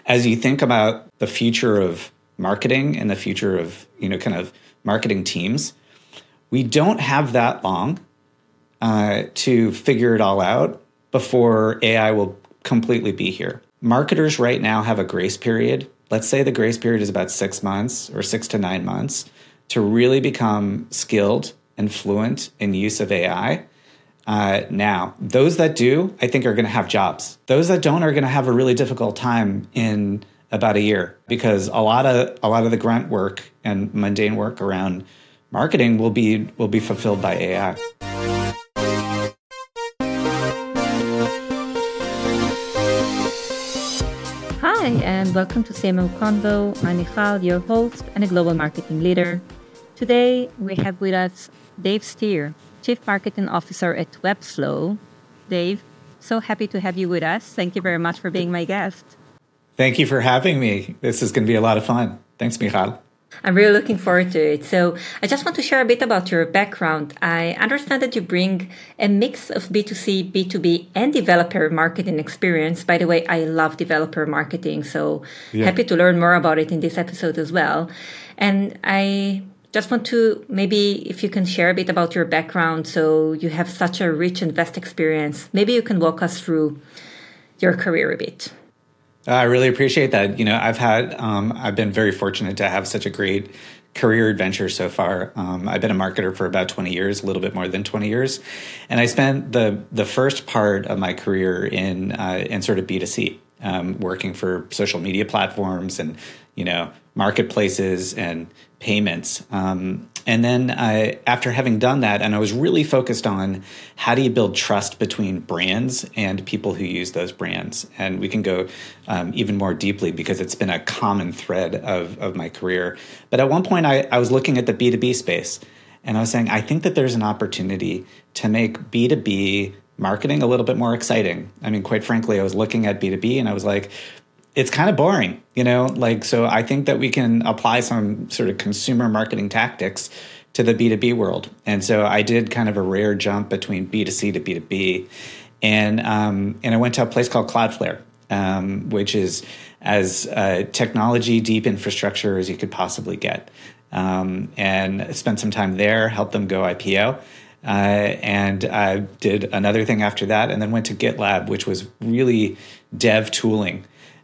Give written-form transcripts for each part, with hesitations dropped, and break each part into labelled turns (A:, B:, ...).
A: as you think about the future of marketing and the future of, kind of marketing teams, we don't have that long to figure it all out before AI will completely be here. Marketers right now have a grace period. Let's say the grace period is about 6 months or 6 to 9 months to really become skilled and fluent in use of AI. Now, those that do, I think, are going to have jobs. Those that don't are going to have a really difficult time in about a year, because a lot of the grunt work and mundane work around marketing will be fulfilled by AI.
B: Hi, and welcome to CMO Convo. I'm Michal, your host and a global marketing leader. Today, we have with us Dave Steer, Chief Marketing Officer at Webflow. Dave, so happy to have you with us. Thank you very much for being my guest.
A: Thank you for having me. This is going to be a lot of fun. Thanks, Michal.
B: I'm really looking forward to it. So I just want to share a bit about your background. I understand that you bring a mix of B2C, B2B, and developer marketing experience. By the way, I love developer marketing, so happy to learn more about it in this episode as well. And I just want to, maybe if you can share a bit about your background, so you have such a rich and vast experience. Maybe you can walk us through your career a bit.
A: I really appreciate that. I've been very fortunate to have such a great career adventure so far. I've been a marketer for about 20 years, a little bit more than 20 years. And I spent the first part of my career in sort of B2C, working for social media platforms and, marketplaces and payments. And then after having done that, and I was really focused on how do you build trust between brands and people who use those brands. And we can go even more deeply because it's been a common thread of my career. But at one point, I was looking at the B2B space, and I was saying, I think that there's an opportunity to make B2B marketing a little bit more exciting. I mean, quite frankly, I was looking at B2B and I was like, it's kind of boring, so I think that we can apply some sort of consumer marketing tactics to the B2B world. And so I did kind of a rare jump between B2C to B2B. And I went to a place called Cloudflare, which is as technology deep infrastructure as you could possibly get. And spent some time there, helped them go IPO. And I did another thing after that, and then went to GitLab, which was really dev tooling.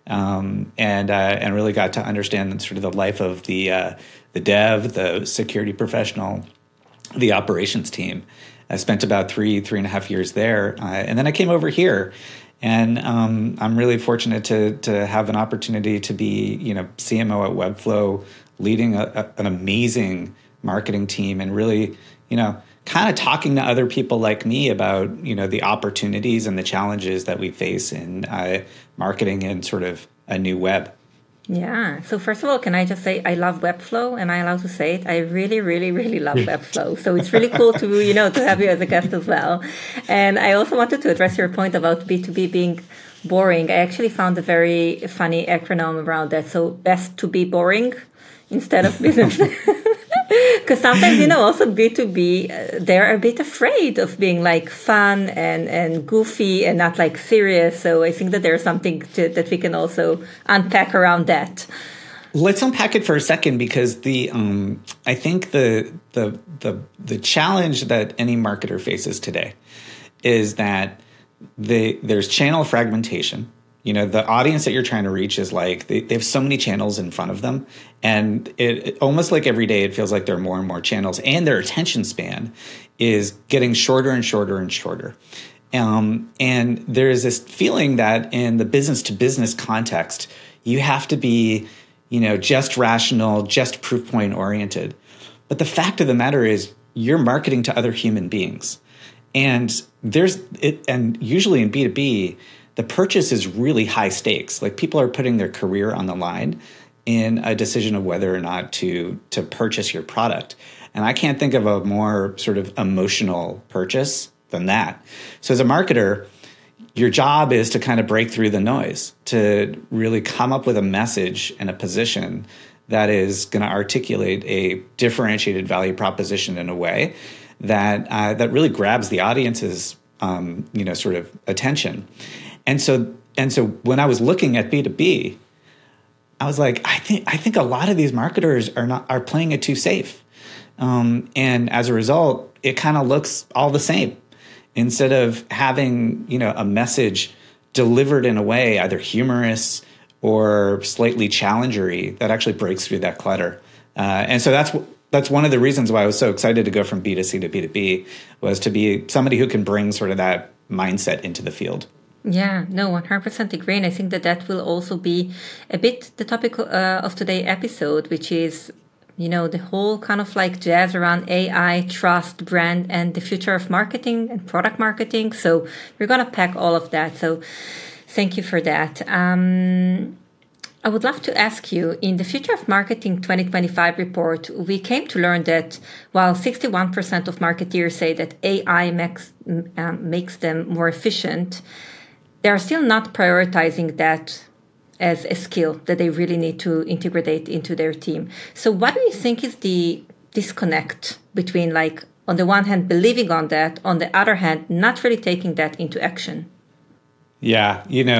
A: And really got to understand sort of the life of the dev, the security professional, the operations team. I spent about three and a half years there, and then I came over here, and I'm really fortunate to have an opportunity to be CMO at Webflow, leading an amazing marketing team, and really kind of talking to other people like me about, the opportunities and the challenges that we face in marketing in sort of a new web.
B: Yeah. So first of all, can I just say I love Webflow? Am I allowed to say it? I really, really, really love Webflow. So it's really cool to, to have you as a guest as well. And I also wanted to address your point about B2B being boring. I actually found a very funny acronym around that. So best to be boring instead of business. Because sometimes, also B2B, they're a bit afraid of being like fun and goofy and not like serious. So I think that there's something that we can also unpack around that.
A: Let's unpack it for a second, because I think the challenge that any marketer faces today is that there's channel fragmentation. The audience that you're trying to reach is like, they have so many channels in front of them. And it almost like every day, it feels like there are more and more channels, and their attention span is getting shorter and shorter and shorter. And there is this feeling that in the business to business context, you have to be, just rational, just proof point oriented. But the fact of the matter is you're marketing to other human beings. And and usually in B2B, the purchase is really high stakes. Like, people are putting their career on the line in a decision of whether or not to purchase your product. And I can't think of a more sort of emotional purchase than that. So as a marketer, your job is to kind of break through the noise, to really come up with a message and a position that is going to articulate a differentiated value proposition in a way that really grabs the audience's sort of attention. And so when I was looking at B2B, I was like, I think a lot of these marketers are playing it too safe. And as a result, it kind of looks all the same. Instead of having, a message delivered in a way either humorous or slightly challengery that actually breaks through that clutter. And so that's one of the reasons why I was so excited to go from B2C to B2B, was to be somebody who can bring sort of that mindset into the field.
B: Yeah, no, 100% agree. And I think that will also be a bit the topic of today's episode, which is, the whole kind of like jazz around AI, trust, brand, and the future of marketing and product marketing. So we're going to pack all of that. So thank you for that. I would love to ask you, in the Future of Marketing 2025 report, we came to learn that while 61% of marketeers say that AI makes them more efficient, they are still not prioritizing that as a skill that they really need to integrate into their team. So what do you think is the disconnect between, like, on the one hand, believing on that, on the other hand, not really taking that into action?
A: Yeah,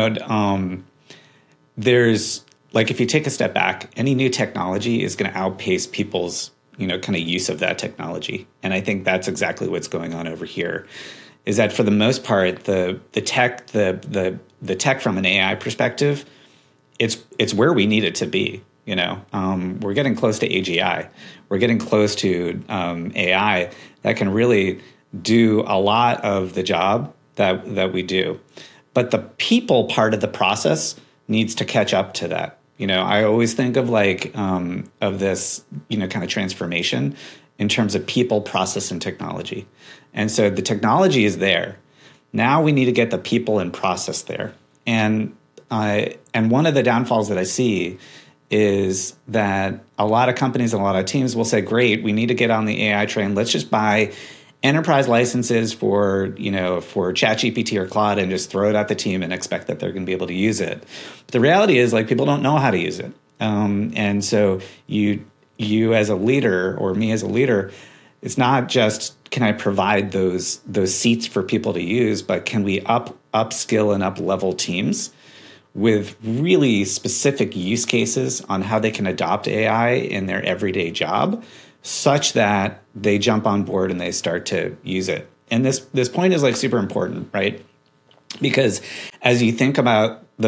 A: there's, like, if you take a step back, any new technology is going to outpace people's, kind of use of that technology. And I think that's exactly what's going on over here. Is that for the most part, the tech from an AI perspective, it's where we need it to be. We're getting close to AGI. We're getting close to AI that can really do a lot of the job that we do. But the people part of the process needs to catch up to that. I always think of of this, kind of transformation in terms of people, process, and technology. And so the technology is there. Now we need to get the people and process there. And one of the downfalls that I see is that a lot of companies and a lot of teams will say, great, we need to get on the AI train. Let's just buy enterprise licenses for ChatGPT or Claude and just throw it at the team and expect that they're going to be able to use it. But the reality is, people don't know how to use it. And so you as a leader, or me as a leader, it's not just, can I provide those seats for people to use, but can we upskill and up-level teams with really specific use cases on how they can adopt AI in their everyday job, such that they jump on board and they start to use it. And this point is super important, right? Because as you think about the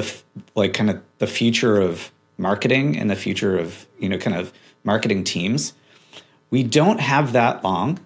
A: future of marketing and the future of kind of marketing teams, we don't have that long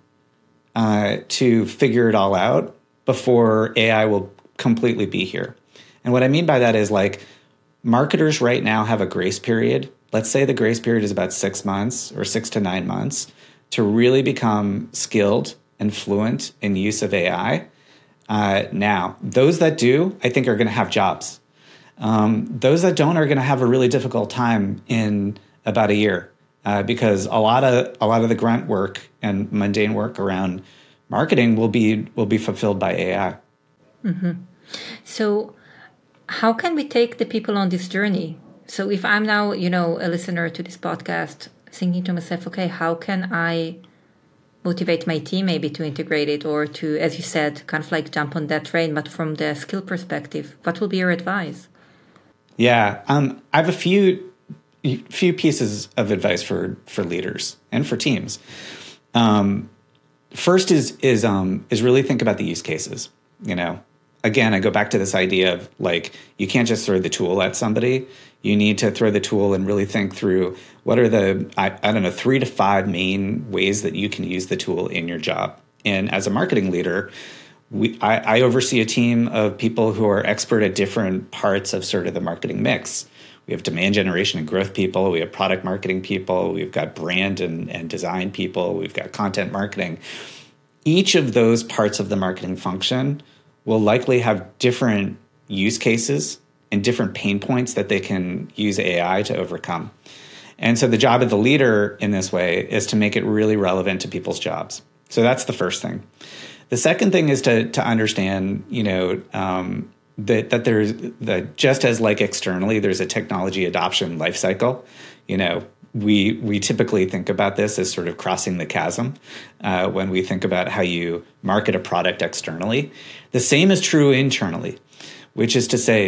A: to figure it all out before AI will completely be here. And what I mean by that is, marketers right now have a grace period. Let's say the grace period is about 6 months or 6 to 9 months to really become skilled and fluent in use of AI. Now, those that do, I think, are going to have jobs. Those that don't are going to have a really difficult time in about a year, because a lot of the grunt work and mundane work around marketing will be fulfilled by AI.
B: Mm-hmm. So how can we take the people on this journey? So if I'm now, a listener to this podcast, thinking to myself, okay, how can I motivate my team maybe to integrate it, or to, as you said, kind of jump on that train, but from the skill perspective, what will be your advice?
A: Yeah, I have a few pieces of advice for leaders and for teams. First is really think about the use cases. Again, I go back to this idea of you can't just throw the tool at somebody. You need to throw the tool and really think through what are the, 3 to 5 main ways that you can use the tool in your job. And as a marketing leader, I oversee a team of people who are expert at different parts of sort of the marketing mix. We have demand generation and growth people. We have product marketing people. We've got brand and design people. We've got content marketing. Each of those parts of the marketing function will likely have different use cases and different pain points that they can use AI to overcome. And so the job of the leader in this way is to make it really relevant to people's jobs. So that's the first thing. The second thing is to understand, that there's that just as externally, there's a technology adoption life cycle. We typically think about this as sort of crossing the chasm when we think about how you market a product externally. The same is true internally, which is to say,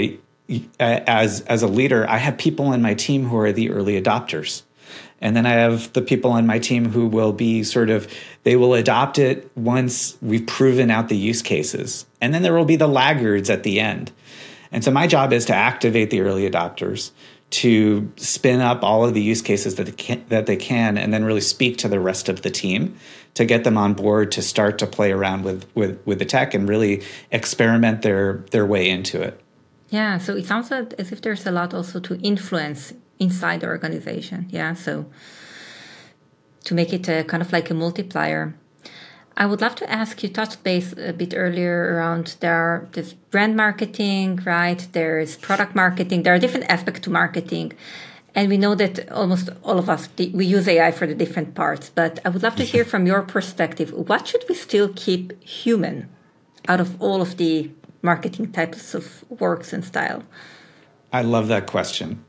A: as a leader, I have people in my team who are the early adopters. And then I have the people on my team who will be they will adopt it once we've proven out the use cases. And then there will be the laggards at the end. And so my job is to activate the early adopters, to spin up all of the use cases that they can, and then really speak to the rest of the team to get them on board to start to play around with the tech and really experiment their way into it.
B: Yeah, so it sounds as if there's a lot also to influence inside the organization. Yeah, so to make it kind of like a multiplier. I would love to ask you, touched base a bit earlier around there's brand marketing, right? There's product marketing. There are different aspects to marketing. And we know that almost all of us, we use AI for the different parts. But I would love to hear from your perspective, what should we still keep human out of all of the marketing types of works and style?
A: I love that question.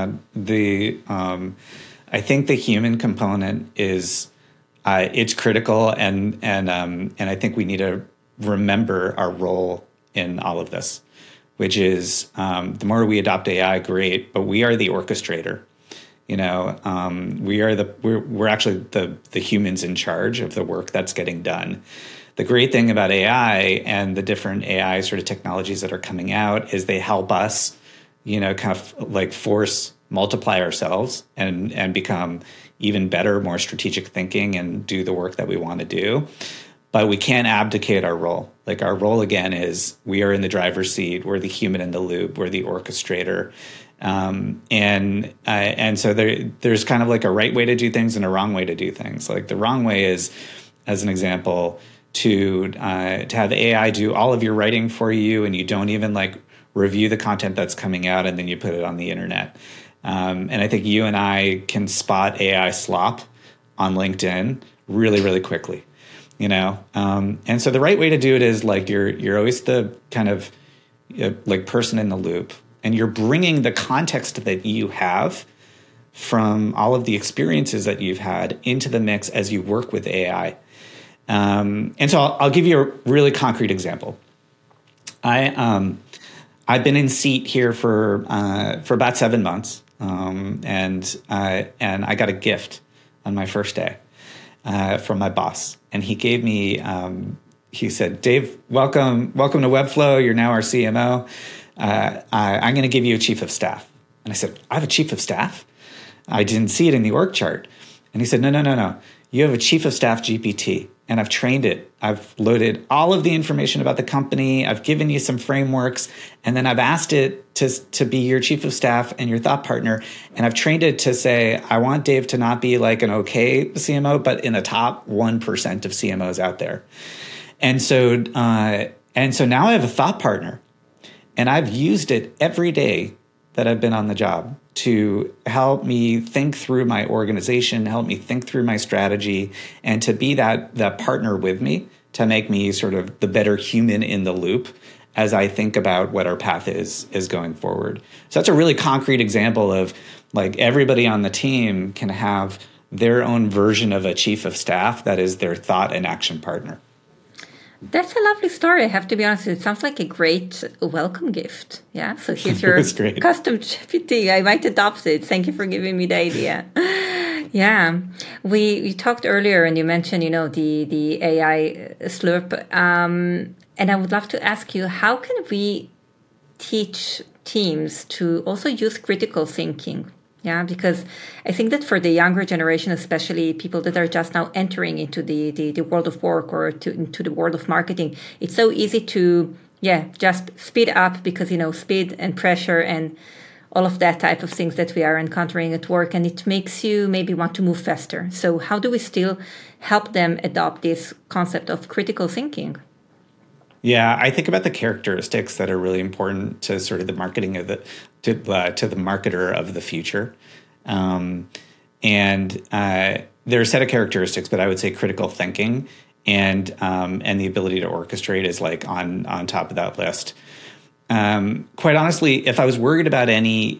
A: I think the human component is it's critical, and I think we need to remember our role in all of this, which is the more we adopt AI, great, but we are the orchestrator. We're actually the humans in charge of the work that's getting done. The great thing about AI and the different AI sort of technologies that are coming out is they help us, kind of like force multiply ourselves and become even better, more strategic thinking and do the work that we want to do. But we can't abdicate our role. Like our role again is we are in the driver's seat. We're the human in the loop. We're the orchestrator. And so there's kind of like a right way to do things and a wrong way to do things. Like the wrong way is, as an example, to have AI do all of your writing for you, and you don't even like review the content that's coming out, and then you put it on the internet. And I think you and I can spot AI slop on LinkedIn really, really quickly, And so the right way to do it is like you're always the kind of like person in the loop, and you're bringing the context that you have from all of the experiences that you've had into the mix as you work with AI. And so I'll give you a really concrete example. I've been in seat here for about 7 months, and I got a gift on my first day from my boss, and he gave me. He said, "Dave, welcome to Webflow. You're now our CMO. I'm going to give you a chief of staff." And I said, "I have a chief of staff? I didn't see it in the org chart." And he said, No. You have a chief of staff GPT, and I've trained it. I've loaded all of the information about the company. I've given you some frameworks, and then I've asked it to be your chief of staff and your thought partner. And I've trained it to say, I want Dave to not be like an okay CMO, but in the top 1% of CMOs out there. And so now I have a thought partner, and I've used it every day that I've been on the job to help me think through my organization, help me think through my strategy, and to be that partner with me to make me sort of the better human in the loop as I think about what our path is going forward. So that's a really concrete example of like everybody on the team can have their own version of a chief of staff that is their thought and action partner.
B: That's a lovely story. I have to be honest. It sounds like a great welcome gift. Yeah. So here's your custom GPT. I might adopt it. Thank you for giving me the idea. Yeah. We talked earlier, and you mentioned, the AI slurp. And I would love to ask you, how can we teach teams to also use critical thinking? Yeah, because I think that for the younger generation, especially people that are just now entering into the world of work or into the world of marketing, it's so easy to, just speed up because, speed and pressure and all of that type of things that we are encountering at work. And it makes you maybe want to move faster. So how do we still help them adopt this concept of critical thinking?
A: Yeah, I think about the characteristics that are really important to sort of the marketing to the marketer of the future, and there are a set of characteristics, but I would say critical thinking and the ability to orchestrate is like on top of that list. Quite honestly, if I was worried about any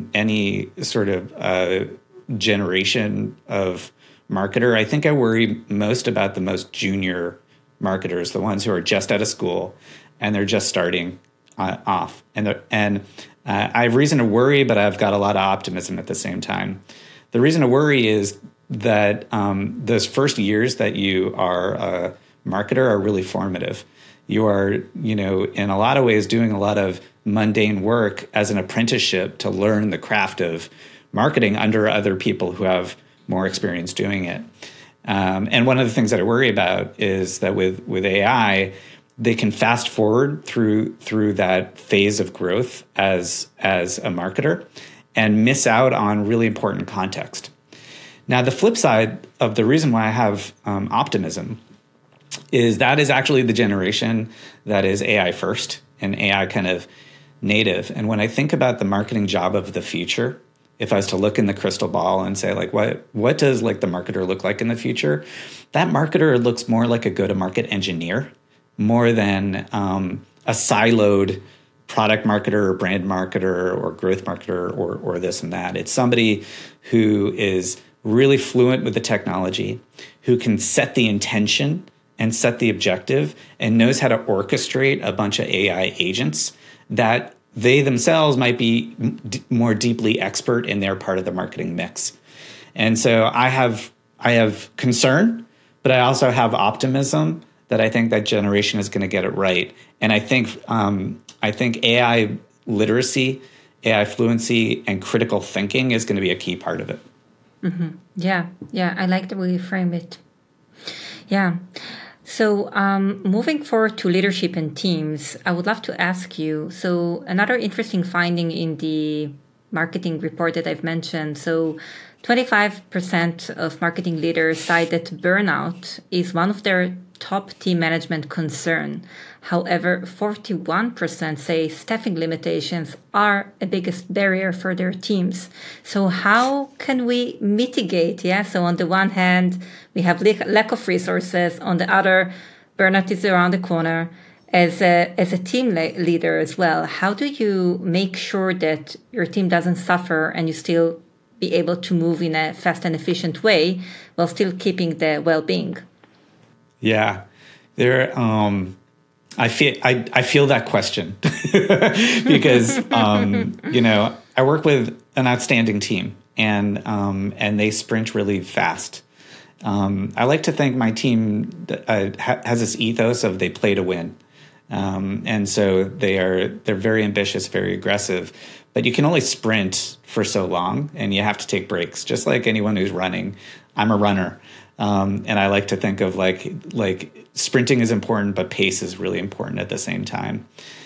A: sort of generation of marketer, I think I worry most about the most junior marketers, the ones who are just out of school and they're just starting off. And I have reason to worry, but I've got a lot of optimism at the same time. The reason to worry is that those first years that you are a marketer are really formative. You are, in a lot of ways doing a lot of mundane work as an apprenticeship to learn the craft of marketing under other people who have more experience doing it. And one of the things that I worry about is that with AI, they can fast forward through that phase of growth as a marketer and miss out on really important context. Now, the flip side of the reason why I have optimism is that is actually the generation that is AI first and AI kind of native. And when I think about the marketing job of the future, if I was to look in the crystal ball and say, like, what does like the marketer look like in the future? That marketer looks more like a go-to-market engineer, more than a siloed product marketer or brand marketer or growth marketer or this and that. It's somebody who is really fluent with the technology, who can set the intention and set the objective and knows how to orchestrate a bunch of AI agents that they themselves might be more deeply expert in their part of the marketing mix. And so I have concern, but I also have optimism that I think that generation is going to get it right. And I think AI literacy, AI fluency, and critical thinking is going to be a key part of it.
B: Mm-hmm. Yeah, I like the way you frame it. Yeah. So moving forward to leadership and teams, I would love to ask you, so another interesting finding in the marketing report that I've mentioned, so 25% of marketing leaders cite that burnout is one of their top team management concern. However, 41% say staffing limitations are a biggest barrier for their teams. So how can we mitigate? Yeah. So on the one hand, we have lack of resources. On the other, burnout is around the corner. As a team leader as well, how do you make sure that your team doesn't suffer and you still be able to move in a fast and efficient way while still keeping the well-being?
A: Yeah, I feel that question because I work with an outstanding team and they sprint really fast. I like to think my team has this ethos of they play to win, and so they're very ambitious, very aggressive. But you can only sprint for so long, and you have to take breaks. Just like anyone who's running, I'm a runner. And I like to think of like sprinting is important, but pace is really important at the same time.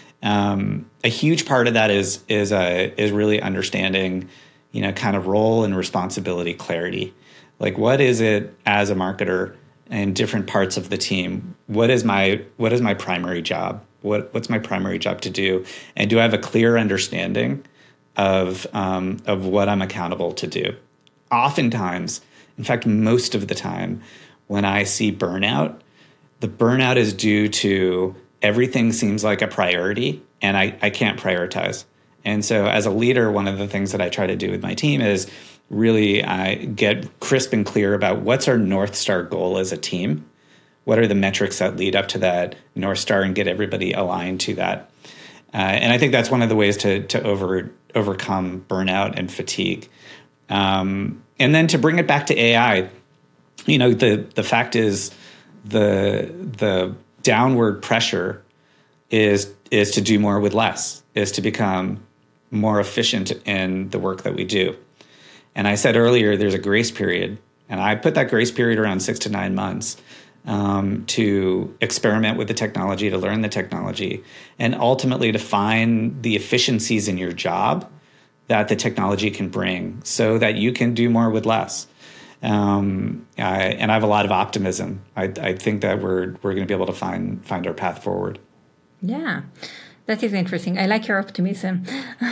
A: A huge part of that is really understanding, kind of role and responsibility clarity. Like, what is it as a marketer in different parts of the team? What is my primary job? What's my primary job to do? And do I have a clear understanding of what I'm accountable to do? Oftentimes, in fact, most of the time, when I see burnout, the burnout is due to everything seems like a priority and I can't prioritize. And so as a leader, one of the things that I try to do with my team is really get crisp and clear about what's our North Star goal as a team. What are the metrics that lead up to that North Star and get everybody aligned to that? And I think that's one of the ways to overcome burnout and fatigue. And then to bring it back to AI, the fact is the downward pressure is to do more with less, is to become more efficient in the work that we do. And I said earlier, there's a grace period, and I put that grace period around 6 to 9 months to experiment with the technology, to learn the technology, and ultimately to find the efficiencies in your job that the technology can bring so that you can do more with less. And I have a lot of optimism. I think that we're going to be able to find our path forward.
B: Yeah, that is interesting. I like your optimism.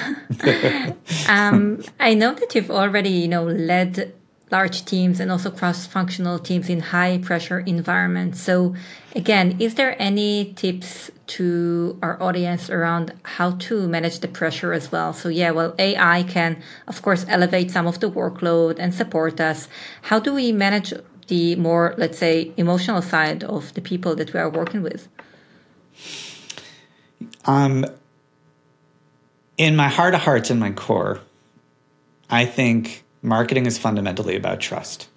B: I know that you've already, led large teams and also cross-functional teams in high-pressure environments. So again, is there any tips to our audience around how to manage the pressure as well? So AI can, of course, elevate some of the workload and support us. How do we manage the more, let's say, emotional side of the people that we are working with?
A: in my heart of hearts, in my core, I think marketing is fundamentally about trust.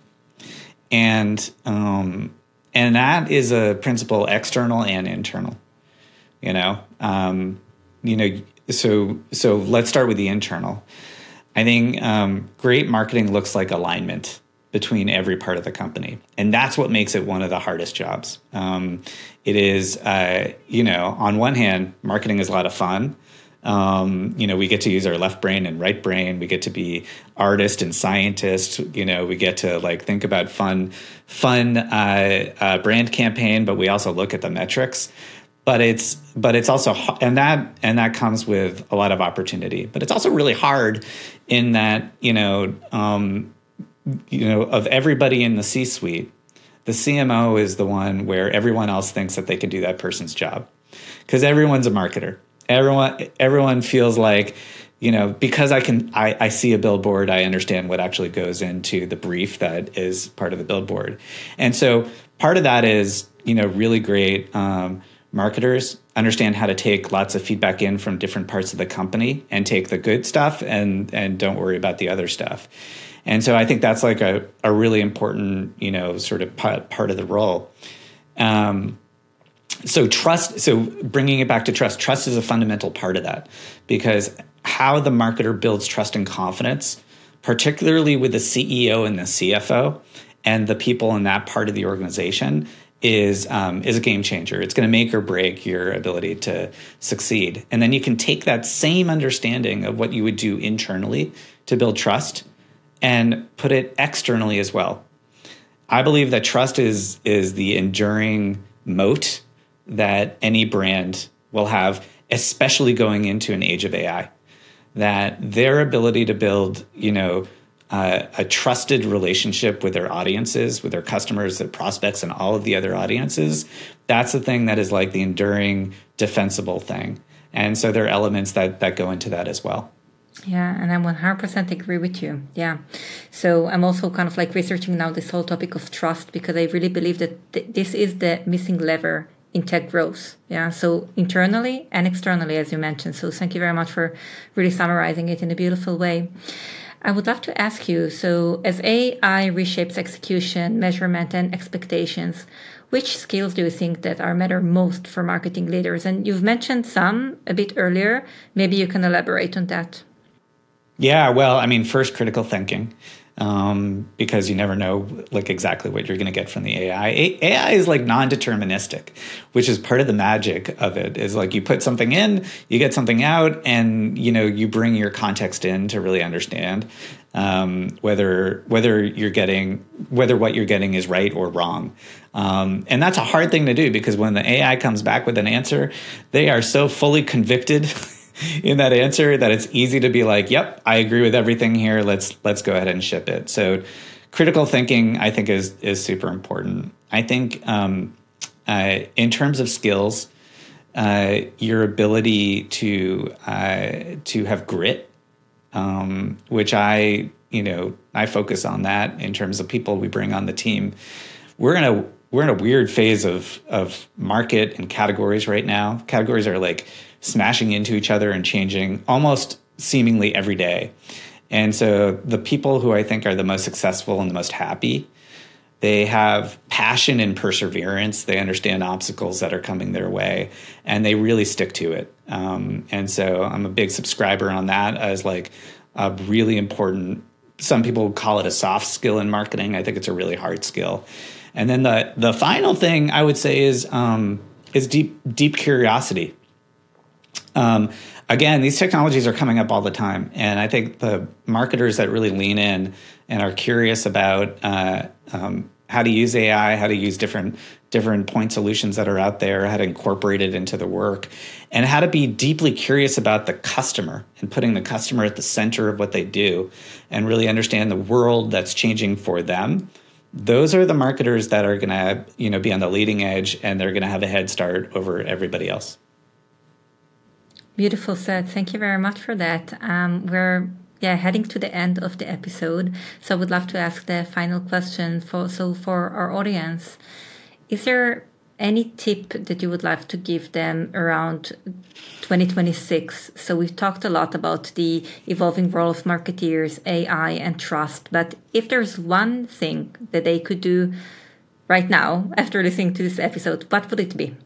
A: And that is a principle external and internal, you know. So let's start with the internal. I think great marketing looks like alignment between every part of the company, and that's what makes it one of the hardest jobs. It is, on one hand, marketing is a lot of fun. We get to use our left brain and right brain. We get to be artist and scientist. We get to think about fun brand campaign, but we also look at the metrics. But it's also, and that comes with a lot of opportunity. But it's also really hard in that of everybody in the C-suite, the CMO is the one where everyone else thinks that they can do that person's job, because everyone's a marketer. Everyone feels like, because I see a billboard, I understand what actually goes into the brief that is part of the billboard. And so part of that is, really great marketers understand how to take lots of feedback in from different parts of the company and take the good stuff and don't worry about the other stuff. And so I think that's like a really important, sort of part of the role. So trust, so bringing it back to trust is a fundamental part of that, because how the marketer builds trust and confidence, particularly with the CEO and the CFO and the people in that part of the organization, is a game changer. It's going to make or break your ability to succeed. And then you can take that same understanding of what you would do internally to build trust and put it externally as well. I believe that trust is the enduring moat that any brand will have, especially going into an age of AI. That their ability to build, a trusted relationship with their audiences, with their customers, their prospects, and all of the other audiences, that's the thing that is like the enduring, defensible thing. And so there are elements that go into that as well.
B: Yeah, and I 100% agree with you. Yeah. So I'm also kind of researching now this whole topic of trust, because I really believe that this is the missing lever in tech growth. Yeah. So internally and externally, as you mentioned. So thank you very much for really summarizing it in a beautiful way. I would love to ask you, so as AI reshapes execution, measurement, and expectations, which skills do you think that are matter most for marketing leaders? And you've mentioned some a bit earlier. Maybe you can elaborate on that.
A: Yeah, well, first, critical thinking, because you never know exactly what you're going to get from the AI. AI is non-deterministic, which is part of the magic of it. Is you put something in, you get something out, and you bring your context in to really understand whether what you're getting is right or wrong. And that's a hard thing to do, because when the AI comes back with an answer, they are so fully convicted in that answer that it's easy to be yep, I agree with everything here. Let's go ahead and ship it. So critical thinking, I think, is super important. I think in terms of skills, your ability to have grit, which I focus on that in terms of people we bring on the team. We're in a weird phase of market and categories right now. Categories are smashing into each other and changing almost seemingly every day. And so the people who I think are the most successful and the most happy, they have passion and perseverance. They understand obstacles that are coming their way, and they really stick to it. And so I'm a big subscriber on that as a really important, some people call it a soft skill in marketing. I think it's a really hard skill. And then the final thing I would say is deep curiosity. Again, these technologies are coming up all the time, and I think the marketers that really lean in and are curious about how to use AI, how to use different point solutions that are out there, how to incorporate it into the work, and how to be deeply curious about the customer and putting the customer at the center of what they do, and really understand the world that's changing for them. Those are the marketers that are going to be on the leading edge, and they're going to have a head start over everybody else.
B: Beautiful said. Thank you very much for that. We're heading to the end of the episode, so I would love to ask the final question for our audience. Is there any tip that you would like to give them around 2026? So we've talked a lot about the evolving role of marketeers, AI, and trust. But if there's one thing that they could do right now after listening to this episode, what would it be?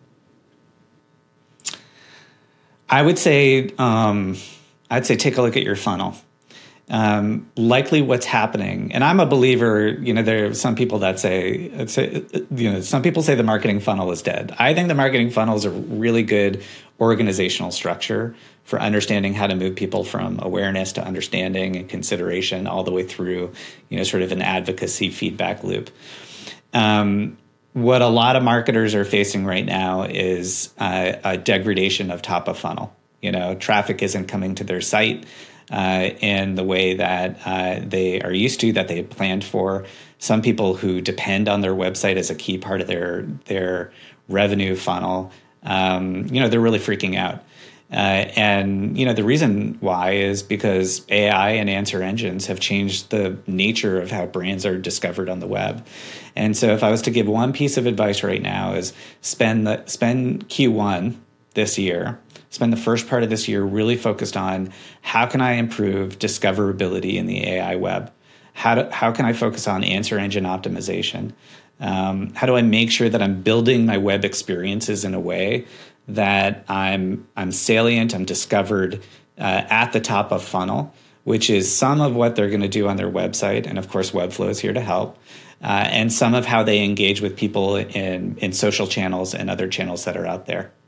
A: I would say, take a look at your funnel. Likely what's happening, and I'm a believer, there are some people that say, some people say the marketing funnel is dead. I think the marketing funnel is a really good organizational structure for understanding how to move people from awareness to understanding and consideration all the way through, sort of an advocacy feedback loop. What a lot of marketers are facing right now is a degradation of top of funnel. Traffic isn't coming to their site in the way that they are used to, that they had planned for. Some people who depend on their website as a key part of their revenue funnel, they're really freaking out. And the reason why is because AI and answer engines have changed the nature of how brands are discovered on the web. And so if I was to give one piece of advice right now is spend Q1 this year, spend the first part of this year really focused on how can I improve discoverability in the AI web? How can I focus on answer engine optimization? How do I make sure that I'm building my web experiences in a way that I'm salient, I'm discovered at the top of funnel, which is some of what they're going to do on their website. And of course, Webflow is here to help. And some of how they engage with people in social channels and other channels that are out there.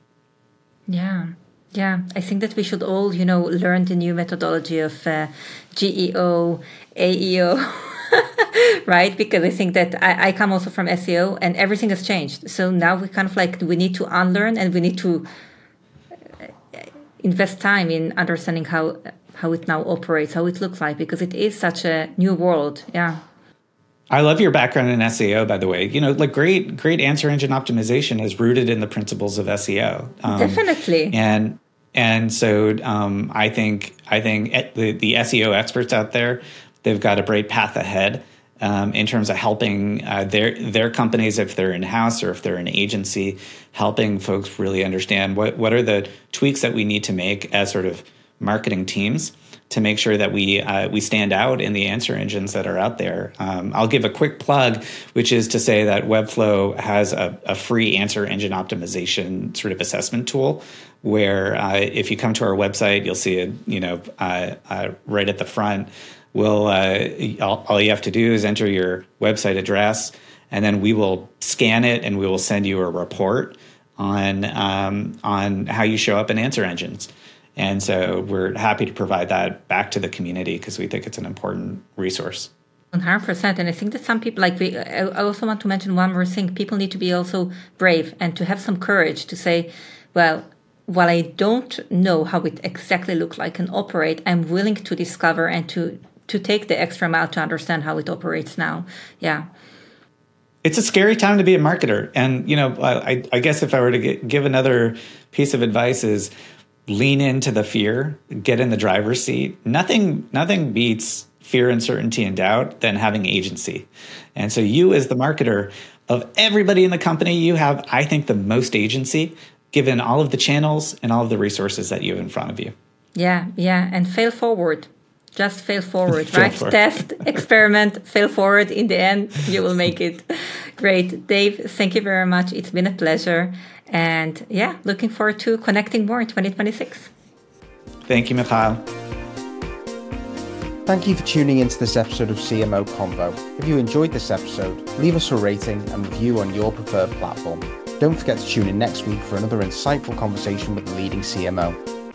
B: Yeah, I think that we should all, learn the new methodology of GEO, AEO, right? Because I think that I come also from SEO and everything has changed. So now we kind of we need to unlearn and we need to invest time in understanding how it now operates, how it looks like, because it is such a new world. Yeah.
A: I love your background in SEO, by the way. Great answer engine optimization is rooted in the principles of SEO.
B: Definitely.
A: And so I think the SEO experts out there, they've got a great path ahead in terms of helping their companies, if they're in-house or if they're an agency, helping folks really understand what are the tweaks that we need to make as sort of marketing teams to make sure that we stand out in the answer engines that are out there. I'll give a quick plug, which is to say that Webflow has a free answer engine optimization sort of assessment tool, where if you come to our website, you'll see it, right at the front. All you have to do is enter your website address, and then we will scan it and we will send you a report on how you show up in answer engines. And so we're happy to provide that back to the community because we think it's an important resource.
B: 100%. And I think that some people, I also want to mention one more thing. People need to be also brave and to have some courage to say, well, while I don't know how it exactly looks like and operate, I'm willing to discover and to take the extra mile to understand how it operates now. Yeah.
A: It's a scary time to be a marketer. And, I guess if I were to give another piece of advice is, lean into the fear, get in the driver's seat. Nothing beats fear, uncertainty, and doubt than having agency. And so you as the marketer of everybody in the company, you have, I think, the most agency given all of the channels and all of the resources that you have in front of you.
B: Yeah. And fail forward. Just fail forward, right? Test, experiment, fail forward. In the end, you will make it. Great. Dave, thank you very much. It's been a pleasure. And looking forward to connecting more in 2026.
A: Thank you, Michal.
C: Thank you for tuning into this episode of CMO Convo. If you enjoyed this episode, leave us a rating and review on your preferred platform. Don't forget to tune in next week for another insightful conversation with the leading CMO.